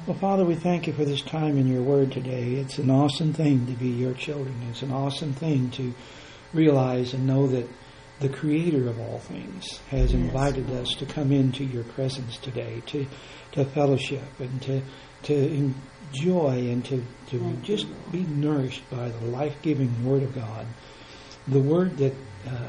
Well, Father, we thank you for this time in your word today. It's an awesome thing to be your children. It's an awesome thing to realize and know that the Creator of all things has invited us to come into your presence today, to fellowship and to enjoy and to just be nourished by the life-giving Word of God. The Word that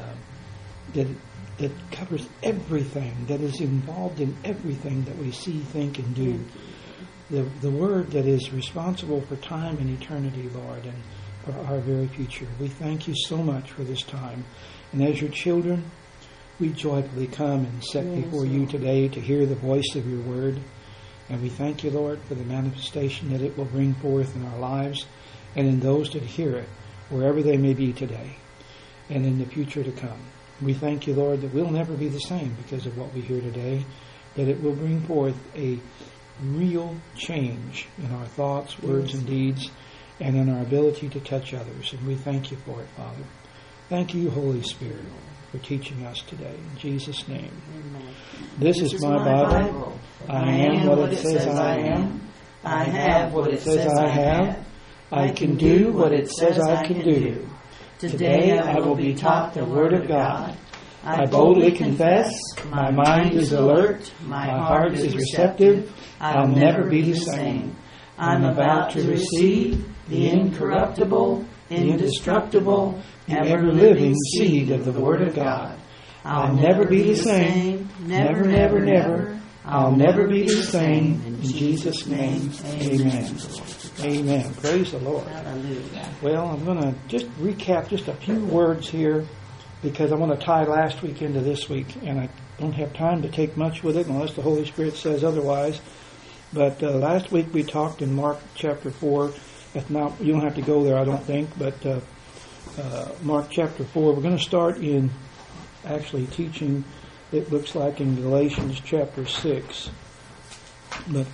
covers everything, that is involved in everything that we see, think, and do. The Word that is responsible for time and eternity, Lord, and for our very future. We thank you so much for this time. And as your children, we joyfully come and sit before you today to hear the voice of your Word. And we thank you, Lord, for the manifestation that it will bring forth in our lives and in those that hear it, wherever they may be today and in the future to come. We thank you, Lord, that we'll never be the same because of what we hear today, that it will bring forth a real change in our thoughts, words, and deeds, and in our ability to touch others. And we thank you for it, Father. Thank you, Holy Spirit, for teaching us today. In Jesus' name. Amen. This is my Bible. I am what it says I am. I have what it says I have. I can do what it says I can do. Today I will be taught the Word of God. I boldly confess, my mind is alert, my heart is receptive, I'll never be the same. I'm about to receive the incorruptible, indestructible, ever-living seed of the Word of God. I'll never be the same, never, never, never. I'll never be the same. In Jesus' name, amen. Amen. Praise the Lord. Hallelujah. Well, I'm going to just recap just a few words here because I want to tie last week into this week, and I don't have time to take much with it unless the Holy Spirit says otherwise. But last week we talked in Mark chapter 4. If not, you don't have to go there, I don't think, but Mark chapter 4. We're going to start in actually teaching, it looks like, in Galatians chapter 6. But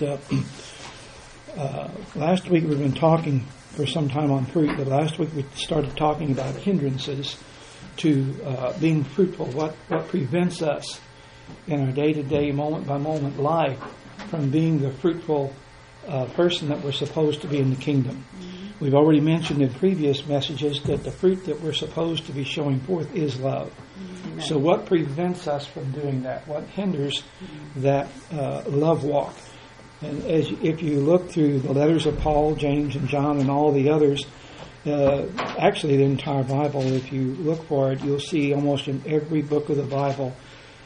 last week we've been talking for some time on fruit, but last week we started talking about hindrances to being fruitful, what prevents us in our day-to-day, moment-by-moment life from being the fruitful person that we're supposed to be in the kingdom. Mm-hmm. We've already mentioned in previous messages that the fruit that we're supposed to be showing forth is love. Mm-hmm. So what prevents us from doing that? What hinders that love walk? And if you look through the letters of Paul, James, and John, and all the others, actually the entire Bible, if you look for it, you'll see almost in every book of the Bible,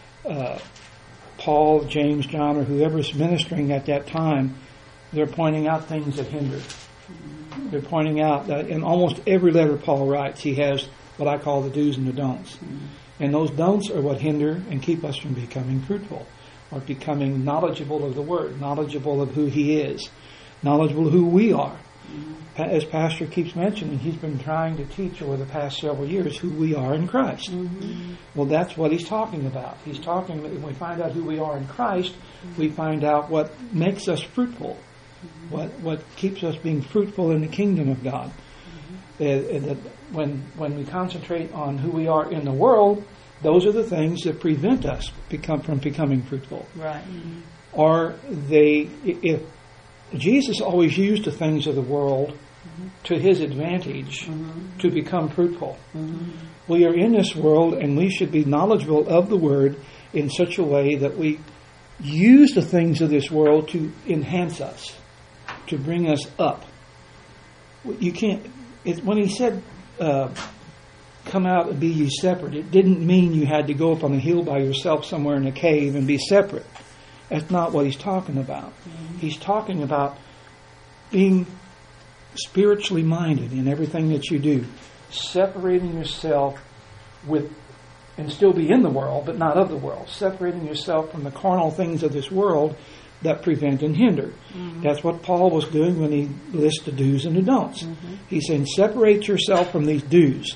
Paul, James, John, or whoever's ministering at that time, they're pointing out things that hinder. They're pointing out that in almost every letter Paul writes, he has what I call the do's and the don'ts. And those don'ts are what hinder and keep us from becoming fruitful, or becoming knowledgeable of the Word, knowledgeable of who He is, knowledgeable of who we are. As Pastor keeps mentioning, he's been trying to teach over the past several years who we are in Christ. Mm-hmm. Well, that's what he's talking about. He's talking that when we find out who we are in Christ, we find out what makes us fruitful, what keeps us being fruitful in the kingdom of God. And that when we concentrate on who we are in the world, those are the things that prevent us from becoming fruitful. Right. Or if Jesus always used the things of the world to His advantage to become fruitful. We are in this world and we should be knowledgeable of the Word in such a way that we use the things of this world to enhance us, to bring us up. You can't. When He said, come out and be ye separate, it didn't mean you had to go up on a hill by yourself somewhere in a cave and be separate. That's not what He's talking about. He's talking about being spiritually minded in everything that you do, separating yourself and still be in the world, but not of the world, separating yourself from the carnal things of this world that prevent and hinder. That's what Paul was doing when he lists the do's and the don'ts. He's saying separate yourself from these do's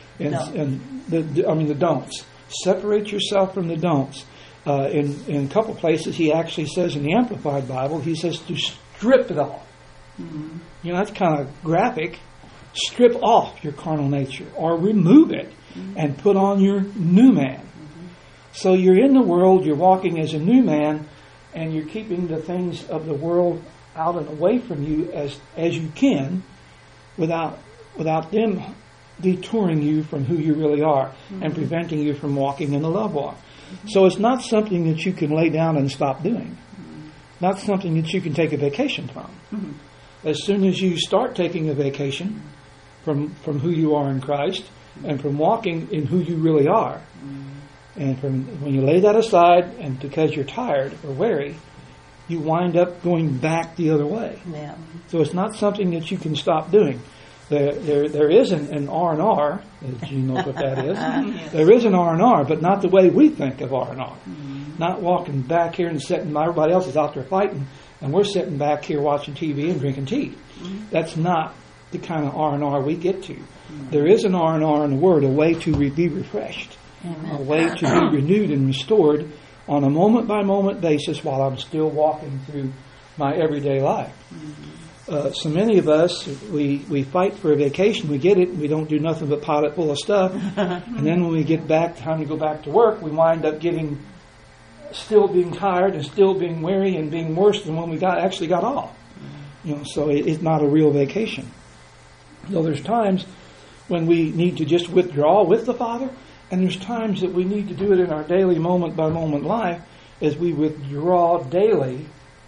the don'ts. Separate yourself from the don'ts. In a couple places, he actually says in the Amplified Bible, he says to strip it off. You know, that's kind of graphic. Strip off your carnal nature or remove it and put on your new man. So you're in the world, you're walking as a new man, and you're keeping the things of the world out and away from you as you can, without them detouring you from who you really are and preventing you from walking in the love walk. So it's not something that you can lay down and stop doing. Not something that you can take a vacation from. As soon as you start taking a vacation from who you are in Christ and from walking in who you really are, and from when you lay that aside and because you're tired or weary, you wind up going back the other way. Yeah. So it's not something that you can stop doing. There is an R&R, as Jean knows what that is. Yes. There is an R&R, but not the way we think of R&R. Not walking back here and sitting, everybody else is out there fighting, and we're sitting back here watching TV and drinking tea. That's not the kind of R&R we get to. There is an R&R in the Word, a way to be refreshed, a way to be renewed and restored on a moment-by-moment basis while I'm still walking through my everyday life. So many of us, we fight for a vacation, we get it, and we don't do nothing but pile it full of stuff. And then when we get back, time to go back to work, we wind up still being tired and still being weary and being worse than when we actually got off. So it's not a real vacation. So there's times when we need to just withdraw with the Father, and there's times that we need to do it in our daily moment-by-moment life as we withdraw daily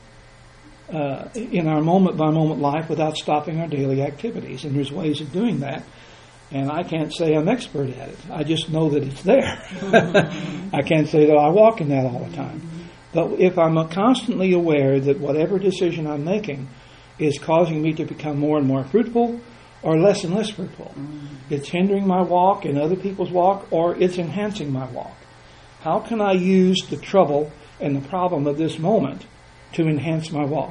in our moment-by-moment life without stopping our daily activities. And there's ways of doing that. And I can't say I'm expert at it. I just know that it's there. I can't say that I walk in that all the time. But if I'm constantly aware that whatever decision I'm making is causing me to become more and more fruitful or less and less fruitful, it's hindering my walk and other people's walk, or it's enhancing my walk. How can I use the trouble and the problem of this moment to enhance my walk?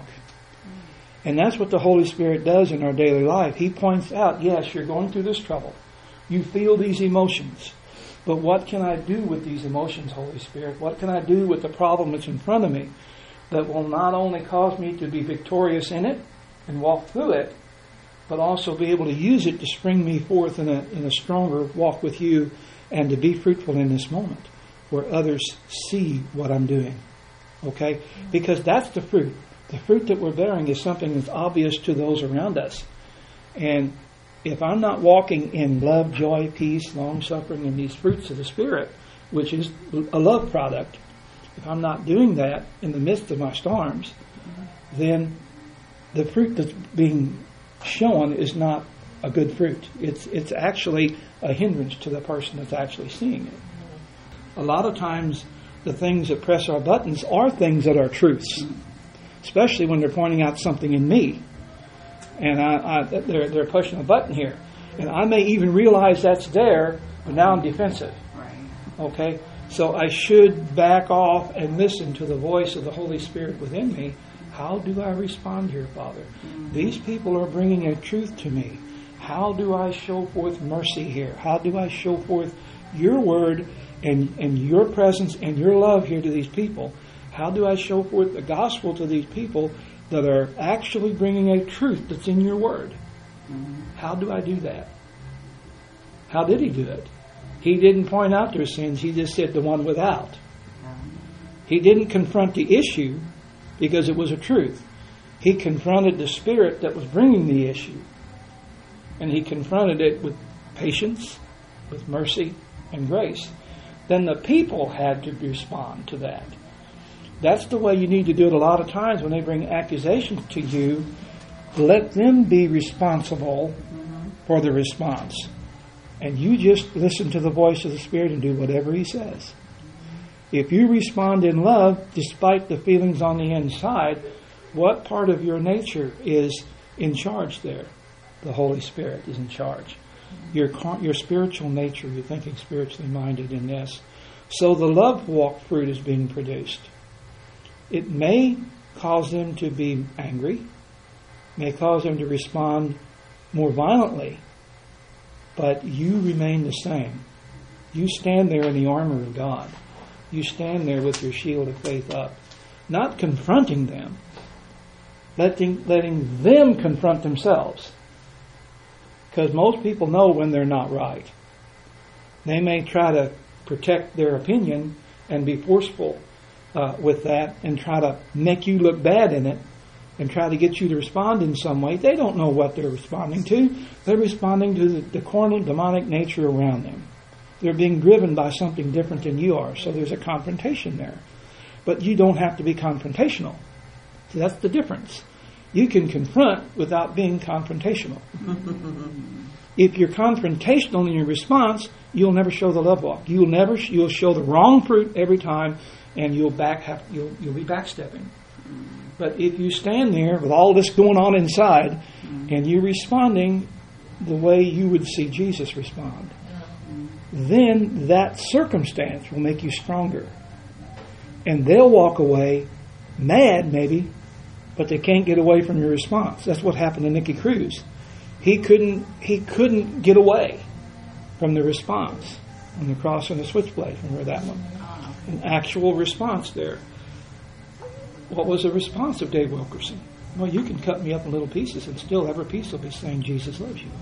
And that's what the Holy Spirit does in our daily life. He points out, yes, you're going through this trouble. You feel these emotions. But what can I do with these emotions, Holy Spirit? What can I do with the problem that's in front of me that will not only cause me to be victorious in it and walk through it, but also be able to use it to spring me forth in a stronger walk with you and to be fruitful in this moment where others see what I'm doing. Okay? Because that's the fruit. The fruit that we're bearing is something that's obvious to those around us. And if I'm not walking in love, joy, peace, long-suffering, and these fruits of the Spirit, which is a love product, if I'm not doing that in the midst of my storms, then the fruit that's being shown is not a good fruit. It's actually a hindrance to the person that's actually seeing it. A lot of times, the things that press our buttons are things that are truths, especially when they're pointing out something in me. And they're pushing a button here. And I may even realize that's there, but now I'm defensive. Okay? So I should back off and listen to the voice of the Holy Spirit within me. How do I respond here, Father? These people are bringing a truth to me. How do I show forth mercy here? How do I show forth your word and your presence and your love here to these people? How do I show forth the gospel to these people that are actually bringing a truth that's in your word? How do I do that? How did he do it? He didn't point out their sins. He just said the one without. He didn't confront the issue because it was a truth. He confronted the spirit that was bringing the issue. And he confronted it with patience, with mercy, and grace. Then the people had to respond to that. That's the way you need to do it a lot of times when they bring accusations to you. Let them be responsible for the response. And you just listen to the voice of the Spirit and do whatever He says. If you respond in love, despite the feelings on the inside, what part of your nature is in charge there? The Holy Spirit is in charge. Your spiritual nature, you're thinking spiritually minded in this. So the love walk fruit is being produced. It may cause them to be angry, may cause them to respond more violently, but you remain the same. You stand there in the armor of God. You stand there with your shield of faith up, not confronting them, letting them confront themselves. Because most people know when they're not right. They may try to protect their opinion and be forceful with that and try to make you look bad in it, and try to get you to respond in some way, they don't know what they're responding to. They're responding to the carnal, demonic nature around them. They're being driven by something different than you are, so there's a confrontation there. But you don't have to be confrontational. So that's the difference. You can confront without being confrontational. If you're confrontational in your response, you'll never show the love walk. You'll show the wrong fruit every time, and you'll be backstepping. But if you stand there with all this going on inside, and you're responding the way you would see Jesus respond, then that circumstance will make you stronger. And they'll walk away mad, maybe, but they can't get away from your response. That's what happened to Nicky Cruz. He couldn't get away from the response on the cross and the switchblade. Remember that one? An actual response there. What was the response of Dave Wilkerson? Well, you can cut me up in little pieces, and still every piece will be saying Jesus loves you.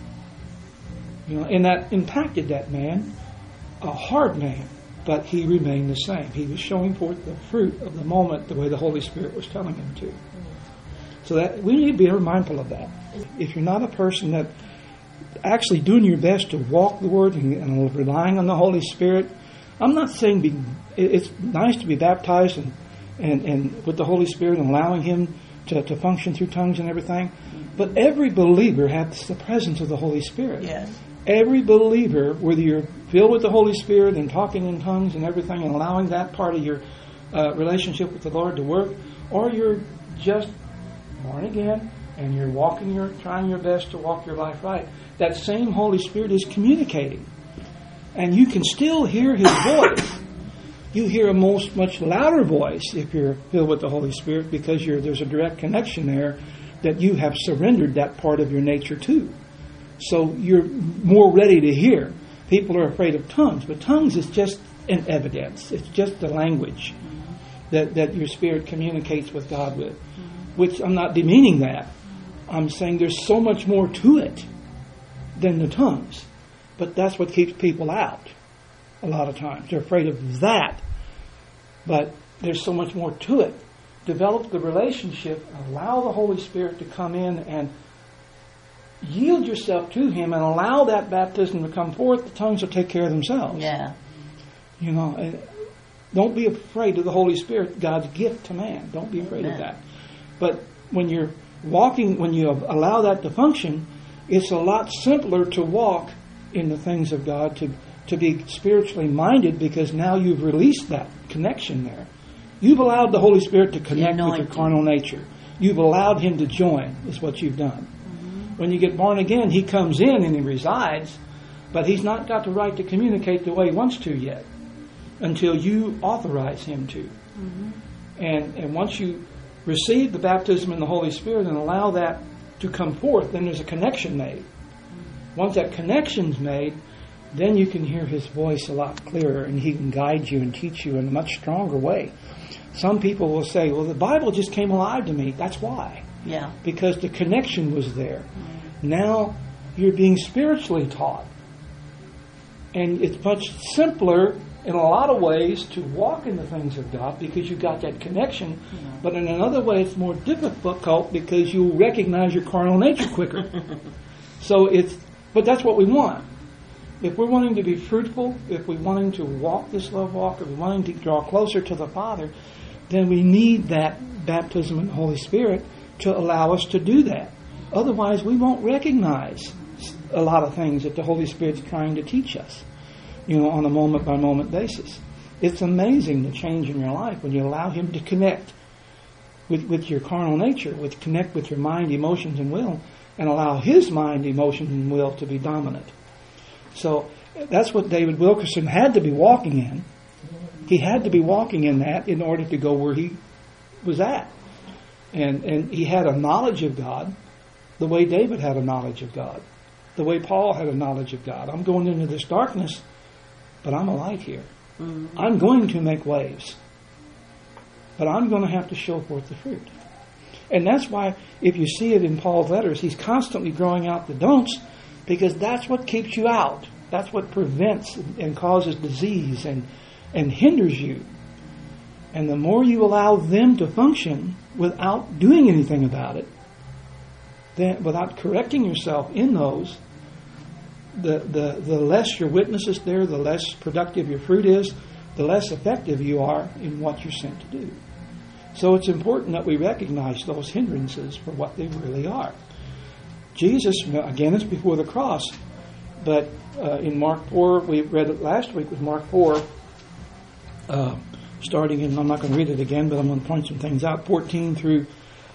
And that impacted that man, a hard man, but he remained the same. He was showing forth the fruit of the moment the way the Holy Spirit was telling him to. So that we need to be mindful of that. If you're not a person that actually doing your best to walk the Word and relying on the Holy Spirit, I'm not saying it's nice to be baptized and with the Holy Spirit and allowing Him to function through tongues and everything, but every believer has the presence of the Holy Spirit. Yes. Every believer, whether you're filled with the Holy Spirit and talking in tongues and everything and allowing that part of your relationship with the Lord to work, or you're just born again and you're trying your best to walk your life right, that same Holy Spirit is communicating. And you can still hear His voice. You hear a much louder voice if you're filled with the Holy Spirit, because there's a direct connection there that you have surrendered that part of your nature to. So you're more ready to hear. People are afraid of tongues, but tongues is just an evidence. It's just the language that your spirit communicates with God with, which I'm not demeaning that. I'm saying there's so much more to it than the tongues. But that's what keeps people out a lot of times. They're afraid of that. But there's so much more to it. Develop the relationship, allow the Holy Spirit to come in and yield yourself to Him and allow that baptism to come forth. The tongues will take care of themselves. Yeah. Don't be afraid of the Holy Spirit, God's gift to man. Don't be afraid of that. But when you're walking, when you allow that to function, it's a lot simpler to walk in the things of God, to be spiritually minded, because now you've released that connection there. You've allowed the Holy Spirit to connect with your carnal nature. You've allowed Him to join, is what you've done. When you get born again, He comes in and He resides, but He's not got the right to communicate the way He wants to yet, until you authorize Him to. And once you receive the baptism in the Holy Spirit and allow that to come forth, then there's a connection made. Once that connection's made, then you can hear His voice a lot clearer, and He can guide you and teach you in a much stronger way. Some people will say, well, the Bible just came alive to me. That's why. Yeah. Because the connection was there. Now you're being spiritually taught. And it's much simpler in a lot of ways to walk in the things of God because you've got that connection. But in another way, it's more difficult because you recognize your carnal nature quicker. But that's what we want. If we're wanting to be fruitful, if we're wanting to walk this love walk, if we're wanting to draw closer to the Father, then we need that baptism in the Holy Spirit to allow us to do that. Otherwise, we won't recognize a lot of things that the Holy Spirit's trying to teach us, on a moment-by-moment basis. It's amazing the change in your life when you allow Him to connect with your carnal nature, connect with your mind, emotions, and will, and allow His mind, emotions, and will to be dominant. So that's what David Wilkerson had to be walking in. He had to be walking in that in order to go where he was at. And he had a knowledge of God the way David had a knowledge of God, the way Paul had a knowledge of God. I'm going into this darkness, but I'm a light here. Mm-hmm. I'm going to make waves, but I'm going to have to show forth the fruit. And that's why, if you see it in Paul's letters, he's constantly throwing out the don'ts, because that's what keeps you out. That's what prevents and causes disease and hinders you. And the more you allow them to function without doing anything about it, then without correcting yourself in those, the less your witness is there, the less productive your fruit is, the less effective you are in what you're sent to do. So it's important that we recognize those hindrances for what they really are. Jesus, again, it's before the cross, but in Mark 4, we read it last week with Mark 4, starting in, I'm not going to read it again, but I'm going to point some things out, 14 through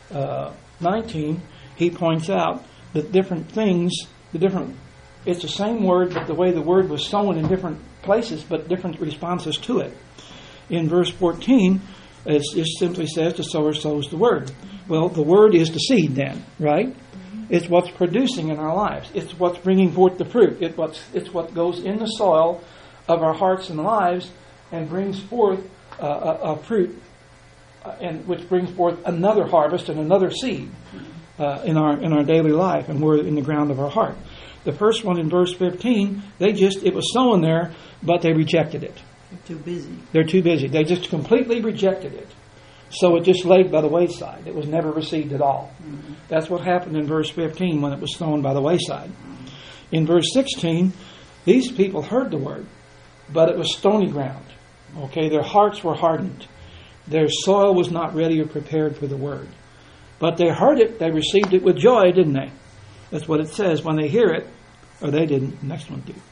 19, he points out that different things, it's the same word, but the way the word was sown in different places, but different responses to it. In verse 14, it simply says, the sower sows the word. Well, the word is the seed then, right? It's what's producing in our lives. It's what's bringing forth the fruit. It's what goes in the soil of our hearts and lives and brings forth a fruit, and which brings forth another harvest and another seed in our daily life, and we're in the ground of our heart. The first one in verse 15, it was sown there, but they rejected it. They're too busy. They just completely rejected it. So it just laid by the wayside. It was never received at all. Mm-hmm. That's what happened in verse 15 when it was sown by the wayside. In verse 16, these people heard the word, but it was stony ground. Okay, their hearts were hardened. Their soil was not ready or prepared for the word. But they heard it, they received it with joy, didn't they? That's what it says when they hear it. Or they didn't. The next one did.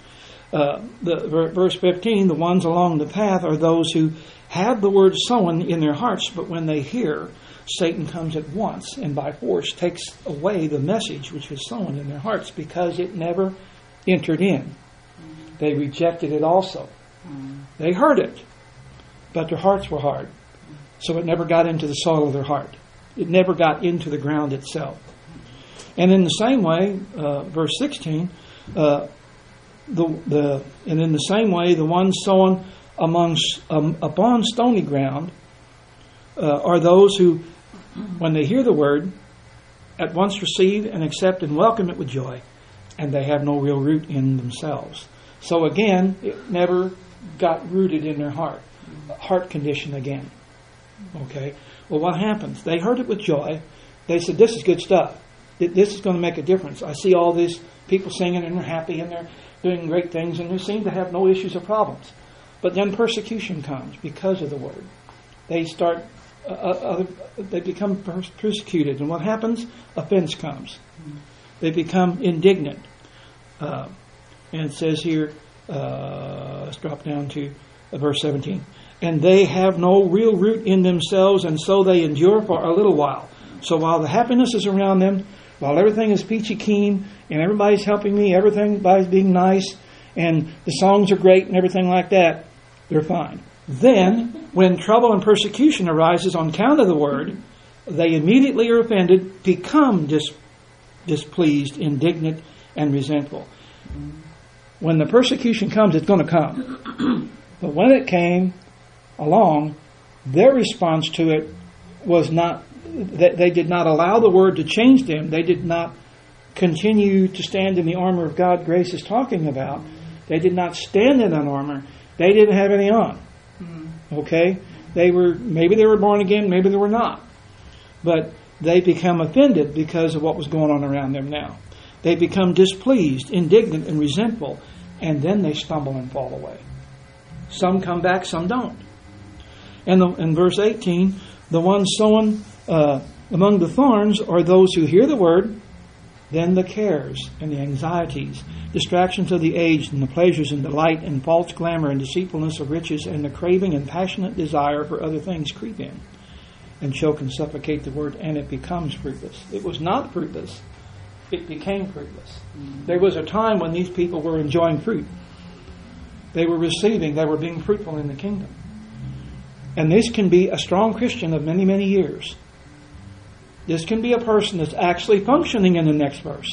Verse 15, the ones along the path are those who have the word sown in their hearts, but when they hear, Satan comes at once and by force takes away the message which was sown in their hearts because it never entered in. They rejected it also. They heard it, but their hearts were hard. So it never got into the soil of their heart. It never got into the ground itself. And in the same way, verse 16, and in the same way, the ones sown upon stony ground are those who, when they hear the word, at once receive and accept and welcome it with joy, and they have no real root in themselves. So again, it never got rooted in their heart. Heart condition again. Okay. Well, what happens? They heard it with joy. They said, "This is good stuff. This is going to make a difference. I see all these people singing and they're happy and they're doing great things and they seem to have no issues or problems." But then persecution comes because of the word. They start, they become persecuted. And what happens? Offense comes. They become indignant. And it says here, let's drop down to verse 17. And they have no real root in themselves, and so they endure for a little while. So while the happiness is around them, while everything is peachy keen, and everybody's helping me, everybody's being nice, and the songs are great and everything like that, they're fine. Then, when trouble and persecution arises on account of the word, they immediately are offended, become displeased, indignant, and resentful. When the persecution comes, it's going to come. But when it came along, their response to it was not, they did not allow the word to change them. They did not continue to stand in the armor of God Grace is talking about. They did not stand in that armor. They didn't have any on. Okay? Maybe they were born again, maybe they were not. But they become offended because of what was going on around them now. They become displeased, indignant, and resentful, and then they stumble and fall away. Some come back, some don't. And in verse 18, the ones sown among the thorns are those who hear the word, then the cares and the anxieties, distractions of the age and the pleasures and delight and false glamour and deceitfulness of riches and the craving and passionate desire for other things creep in and choke and suffocate the word, and it becomes fruitless. It was not fruitless. It became fruitless. There was a time when these people were enjoying fruit. They were being fruitful in the kingdom. And this can be a strong Christian of many, many years. This can be a person that's actually functioning in the next verse.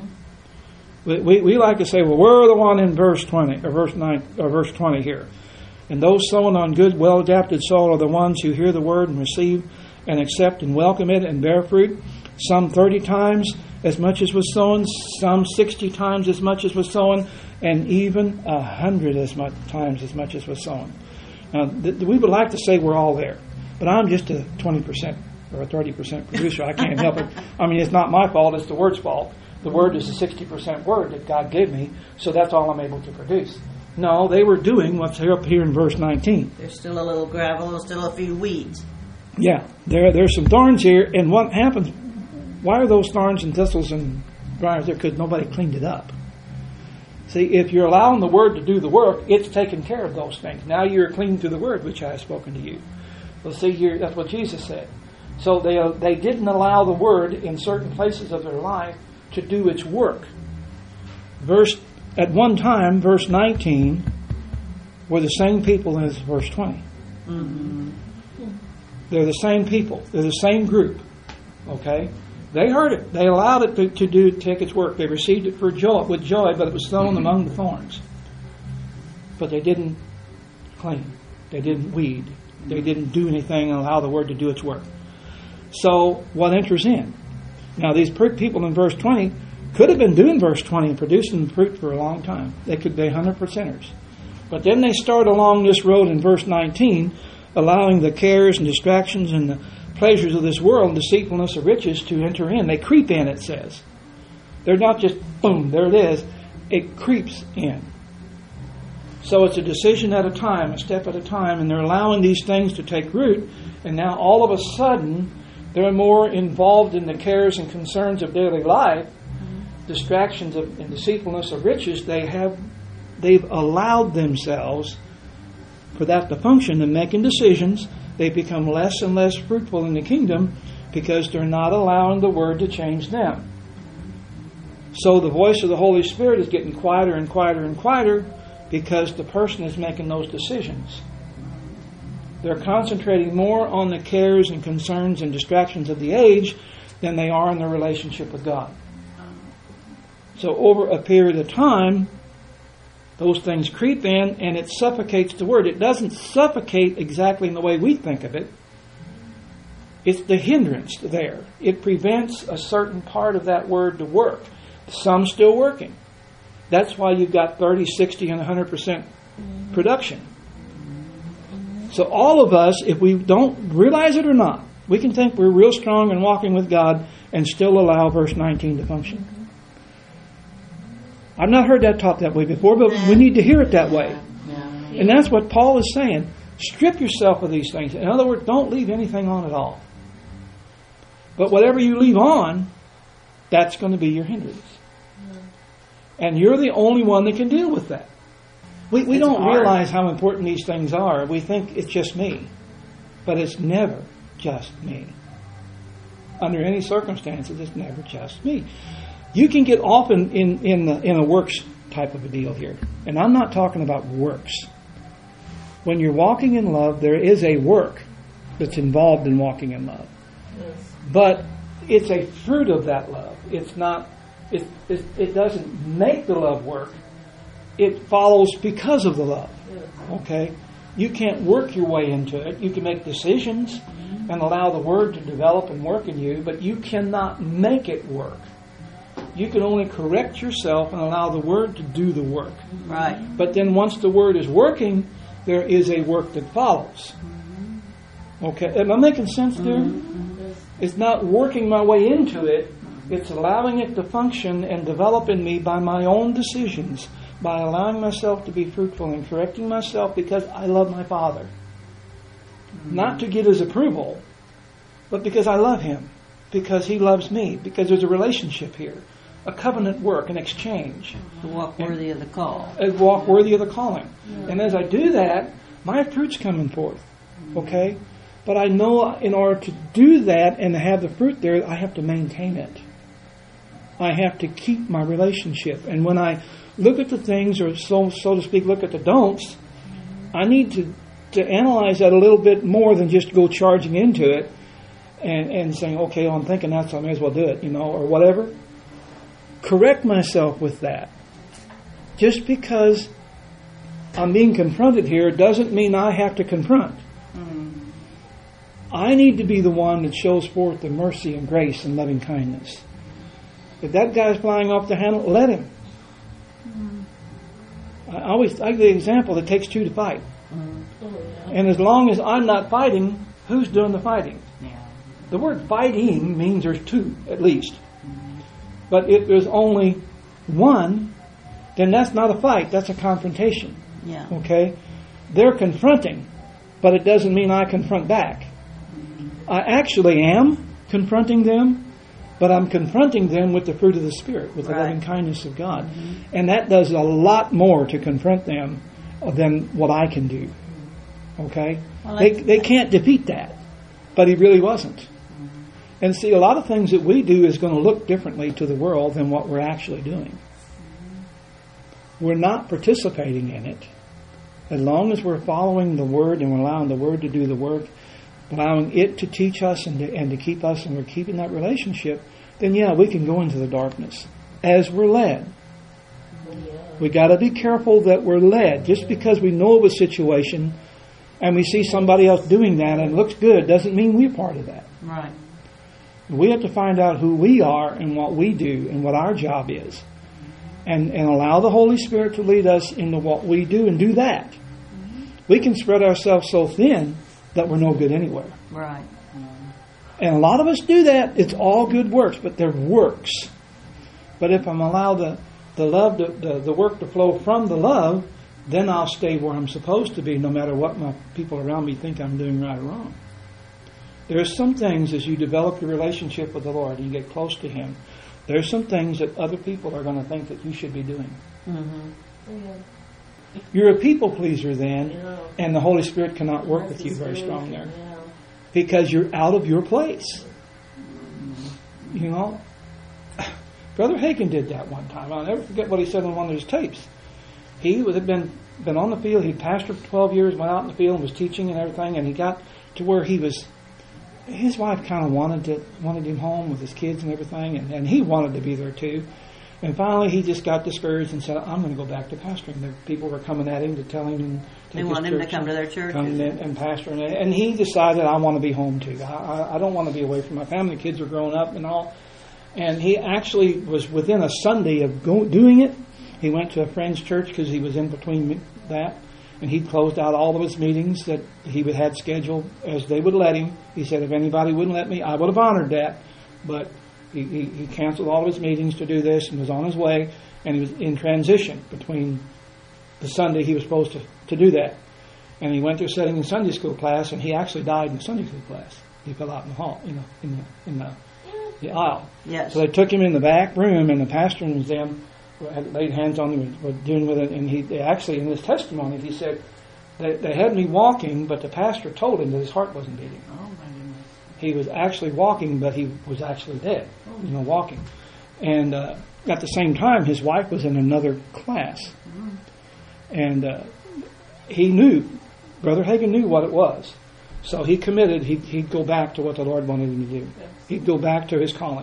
We like to say, well, we're the one in verse 20, or verse 9, or verse 20 here. And those sown on good, well-adapted soil are the ones who hear the word and receive and accept and welcome it and bear fruit. Some 30 times as much as was sown, some 60 times as much as was sown, and even 100 times as much as was sown. Now, we would like to say we're all there. But I'm just a 20% or a 30% producer. I can't help it. I mean, it's not my fault. It's the Word's fault. The Word is a 60% Word that God gave me, so that's all I'm able to produce. No, they were doing what's up here in verse 19. There's still a little gravel, there's still a few weeds. Yeah, there's some thorns here, and what happens, why are those thorns and thistles and briars there? Because nobody cleaned it up. See, if you're allowing the Word to do the work, it's taking care of those things. Now you're clean through the Word, which I have spoken to you. Well, see, here, that's what Jesus said. So they didn't allow the Word in certain places of their life to do its work. At one time, verse 19 were the same people as verse 20. Mm-hmm. They're the same people. They're the same group. Okay? They heard it. They allowed it to take its work. They received it with joy, but it was thrown among the thorns. But they didn't clean. They didn't weed. They didn't do anything and allow the Word to do its work. So what enters in? Now these people in verse 20 could have been doing verse 20 and producing fruit for a long time. They could be 100%ers. But then they start along this road in verse 19, allowing the cares and distractions and the pleasures of this world and deceitfulness of riches to enter in. They creep in, it says. They're not just, boom, there it is. It creeps in. So it's a decision at a time, a step at a time, and they're allowing these things to take root, and now all of a sudden they're more involved in the cares and concerns of daily life, distractions and deceitfulness of riches. They've allowed themselves for that to function and making decisions. They become less and less fruitful in the kingdom because they're not allowing the Word to change them. So the voice of the Holy Spirit is getting quieter and quieter and quieter because the person is making those decisions. They're concentrating more on the cares and concerns and distractions of the age than they are in their relationship with God. So over a period of time, those things creep in and it suffocates the Word. It doesn't suffocate exactly in the way we think of it. It's the hindrance there. It prevents a certain part of that Word to work. Some still working. That's why you've got 30, 60, and 100% production. So all of us, if we don't realize it or not, we can think we're real strong and walking with God and still allow verse 19 to function. I've not heard that taught that way before, but we need to hear it that way. And that's what Paul is saying. Strip yourself of these things. In other words, don't leave anything on at all. But whatever you leave on, that's going to be your hindrance. And you're the only one that can deal with that. We don't realize how important these things are. We think it's just me. But it's never just me. Under any circumstances, it's never just me. You can get off in a works type of a deal here. And I'm not talking about works. When you're walking in love, there is a work that's involved in walking in love. Yes. But it's a fruit of that love. It's not. It doesn't make the love work. It follows because of the love. Okay? You can't work your way into it. You can make decisions and allow the Word to develop and work in you, but you cannot make it work. You can only correct yourself and allow the Word to do the work. Right. But then once the Word is working, there is a work that follows. Okay? Am I making sense there? It's not working my way into it. It's allowing it to function and develop in me by my own decisions, by allowing myself to be fruitful and correcting myself because I love my Father. Not to get His approval, but because I love Him, because He loves me, because there's a relationship here, a covenant work, an exchange. To walk worthy of the call. A walk worthy of the calling. Yeah. And as I do that, my fruit's coming forth. Okay? But I know in order to do that and to have the fruit there, I have to maintain it. I have to keep my relationship. And when I look at the things, or so to speak, look at the don'ts, I need to analyze that a little bit more than just go charging into it and saying, okay, I'm thinking that, so I may as well do it, or whatever. Correct myself with that. Just because I'm being confronted here doesn't mean I have to confront. I need to be the one that shows forth the mercy and grace and loving kindness. If that guy's flying off the handle, let him. I give the example, it takes two to fight. And as long as I'm not fighting, who's doing the fighting? Yeah. The word fighting means there's two, at least. But if there's only one, then that's not a fight, that's a confrontation. Yeah. Okay? They're confronting, but it doesn't mean I confront back. I actually am confronting them, but I'm confronting them with the fruit of the Spirit, with the loving kindness of God. And that does a lot more to confront them than what I can do. Okay? Well, They can't defeat that. But he really wasn't. And see, a lot of things that we do is going to look differently to the world than what we're actually doing. We're not participating in it. As long as we're following the Word and we're allowing the Word to do the work, allowing it to teach us and to keep us, and we're keeping that relationship, then yeah, we can go into the darkness as we're led. We got to be careful that we're led. Just because we know of a situation and we see somebody else doing that and it looks good doesn't mean we're part of that. Right. We have to find out who we are and what we do and what our job is. And allow the Holy Spirit to lead us into what we do and do that. We can spread ourselves so thin that we're no good anywhere. Right. And a lot of us do that. It's all good works, but they're works. But if I'm allowed the love, the work to flow from the love, then I'll stay where I'm supposed to be, no matter what my people around me think I'm doing right or wrong. There are some things as you develop your relationship with the Lord and you get close to Him, there are some things that other people are going to think that you should be doing. You're a people pleaser then, and the Holy Spirit cannot work with you very strong there. Because you're out of your place. You know? Brother Hagin did that one time. I'll never forget what he said on one of his tapes. He had been on the field. He'd pastored for 12 years, went out in the field and was teaching and everything, and he got to where his wife kind of wanted him home with his kids and everything, and he wanted to be there too. And finally, he just got discouraged and said, I'm going to go back to pastoring. The people were coming at him to tell him they want him to come to their church. Come in and pastor. And he decided, I want to be home too. I don't want to be away from my family. The kids are growing up and all. And he actually was within a Sunday of doing it. He went to a friend's church because he was in between that. And he closed out all of his meetings that he had scheduled as they would let him. He said, if anybody wouldn't let me, I would have honored that. But he canceled all of his meetings to do this and was on his way. And he was in transition between the Sunday he was supposed to do that. And he went there sitting in Sunday school class, and he actually died in the Sunday school class. He fell out in the hall, in the aisle. Yes. So they took him in the back room, and the pastor and them had laid hands on him, were dealing with it. And he actually, in his testimony, he said, they had me walking, but the pastor told him that his heart wasn't beating. Oh, my goodness. He was actually walking, but he was actually dead, walking. And at the same time, his wife was in another class. And he knew, Brother Hagin knew what it was. So he committed, he'd go back to what the Lord wanted him to do. He'd go back to his calling,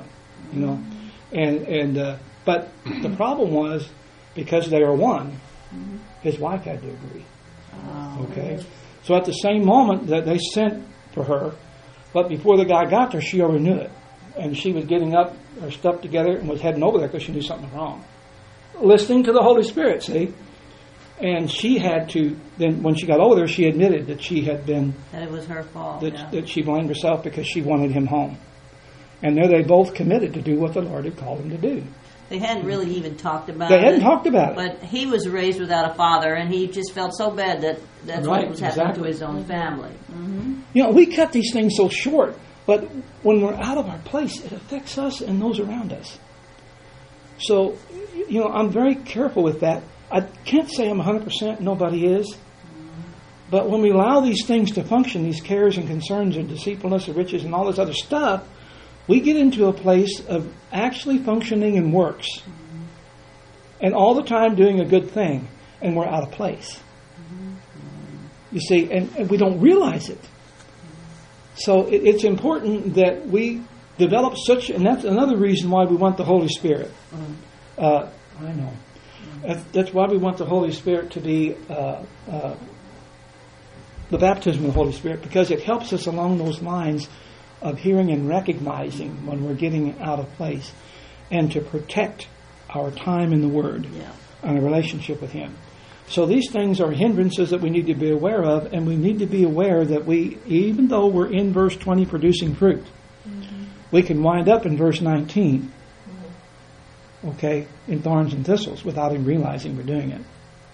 But the problem was, because they were one, his wife had to agree. Okay? So at the same moment that they sent for her, but before the guy got there, she already knew it. And she was getting up, her stuff together, and was heading over there because she knew something was wrong. Listening to the Holy Spirit, see? And she had to, then when she got over there, she admitted that she had been... That it was her fault. That she blamed herself because she wanted him home. And there they both committed to do what the Lord had called them to do. They hadn't really even talked about it. They hadn't talked about it. But he was raised without a father, and he just felt so bad that that's what was happening to his own family. We cut these things so short, but when we're out of our place, it affects us and those around us. So, I'm very careful with that. I can't say I'm 100%, nobody is. But when we allow these things to function, these cares and concerns and deceitfulness of riches and all this other stuff, we get into a place of actually functioning in works. And all the time doing a good thing. And we're out of place. You see, and we don't realize it. So it's important that we develop such, and that's another reason why we want the Holy Spirit. I know. That's why we want the Holy Spirit to be the baptism of the Holy Spirit, because it helps us along those lines of hearing and recognizing when we're getting out of place, and to protect our time in the Word and a relationship with Him. So these things are hindrances that we need to be aware of, and we need to be aware that we, even though we're in verse 20 producing fruit, we can wind up in verse 19, okay, in thorns and thistles without even realizing we're doing it.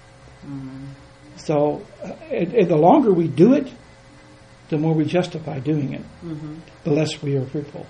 So the longer we do it, the more we justify doing it, the less we are fruitful.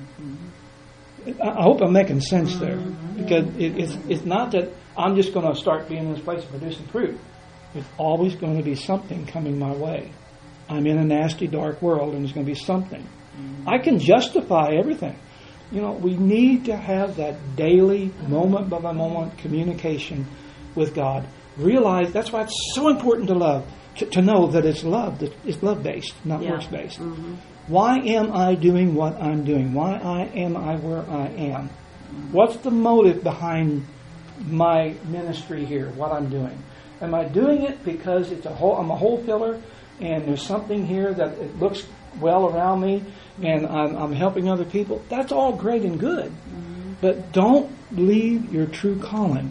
I hope I'm making sense there, because it's not that I'm just going to start being in this place of producing fruit. There's always going to be something coming my way. I'm in a nasty, dark world, and there's going to be something. I can justify everything. You know, we need to have that daily, moment-by-moment communication with God. Realize that's why it's so important to love, to know that it's love. That it's love-based, not works-based. Why am I doing what I'm doing? Why am I where I am? What's the motive behind my ministry here, what I'm doing? Am I doing it because I'm a hole filler, and there's something here that it looks well around me, and I'm helping other people? That's all great and good. But don't leave your true calling.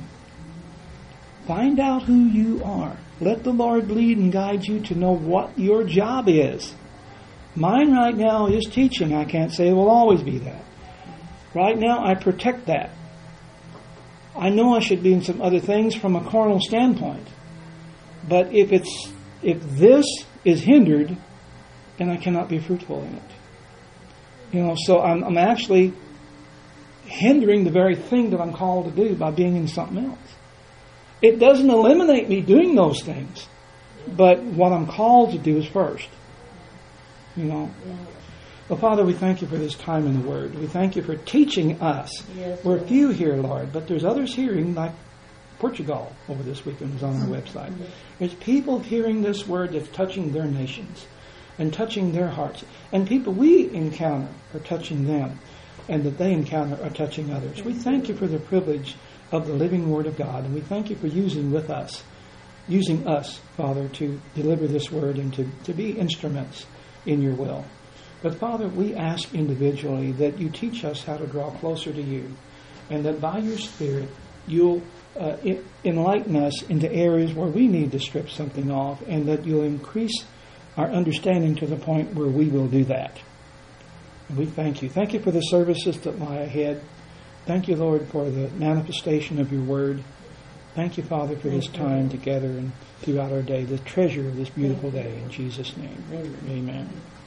Find out who you are. Let the Lord lead and guide you to know what your job is. Mine right now is teaching. I can't say it will always be that. Right now I protect that. I know I should be in some other things from a carnal standpoint. But if this is hindered, then I cannot be fruitful in it. You know, so I'm actually hindering the very thing that I'm called to do by being in something else. It doesn't eliminate me doing those things, but what I'm called to do is first. You know. Well, Father, we thank you for this time in the Word. We thank you for teaching us. Yes, we're few here, Lord, but there's others hearing, like Portugal over this weekend was on our website. There's people hearing this Word that's touching their nations and touching their hearts. And people we encounter are touching them, and that they encounter are touching others. We thank you for the privilege of the living Word of God, and we thank you for using us, Father, to deliver this Word and to be instruments in your will. But Father, we ask individually that you teach us how to draw closer to you, and that by your Spirit you'll enlighten us into areas where we need to strip something off, and that you'll increase our understanding to the point where we will do that. And we thank you. Thank you for the services that lie ahead. Thank you, Lord, for the manifestation of your word. Thank you, Father, for this time together and throughout our day, the treasure of this beautiful day. In Jesus' name, amen.